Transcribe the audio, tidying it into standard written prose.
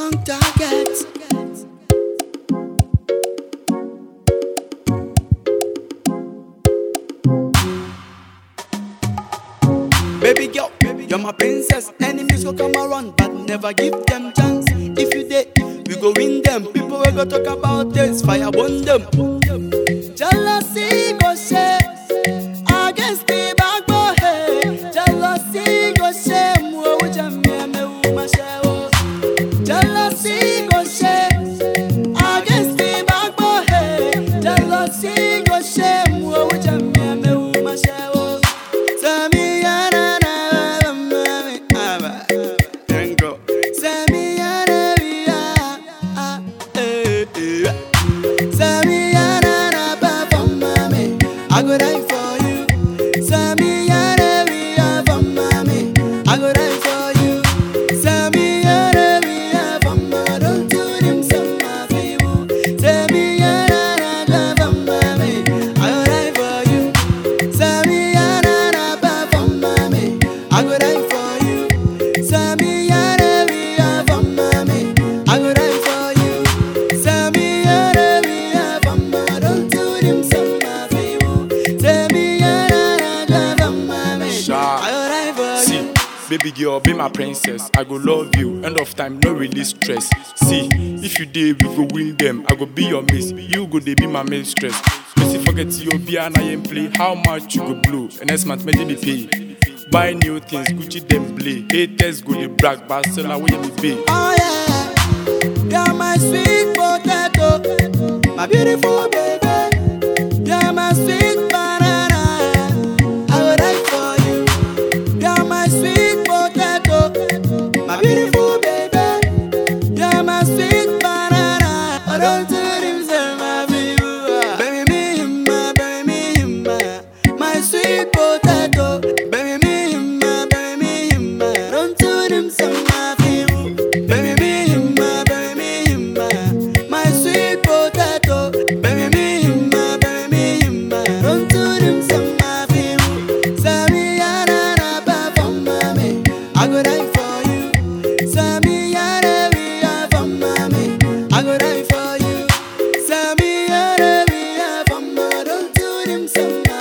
wrong target. Baby girl, you're my princess. Enemies go come around, but never give them chance. If you did, we go win them. People will go talk about this, fire burn them. Jealousy go share against the back boy. Jealousy go share. Jealousy go share against the back boy. Jealousy go share. I go die for you. Sami Arabia for mommy. I go die for you. Sami Arabia for mommy. Don't do them some of you. Sami Arabia for mommy. I go die for you. Sami Arabia for mommy. I go die for you. Sami Arabia for mommy. I go die for you. Sami Arabia for mommy. Don't do them some. See, baby girl, be my princess. I go love you. End of time, no release stress. See, if you did, we go win them. I go be your miss. You go they be my mistress. Missy forget your beer and I ain't play. How much you go blow? And next month, maybe pay. Buy new things, Gucci them play. Haters go they brag, but sell away me pay. Oh yeah, you're my sweet potato, my beautiful baby. You're my sweet banana. I will die for you. You're my sweet potato, my beautiful baby. You're my sweet banana. I don't do them say my baby. Baby me, my sweet potato. Baby me, don't do them say my baby. Baby me, my sweet potato. Baby me, don't do them say my baby. Sami Arabia for mommy. I go die for you. Sami Arabia for mommy. I go die for you. Sami Arabia for mommy. Don't do them some.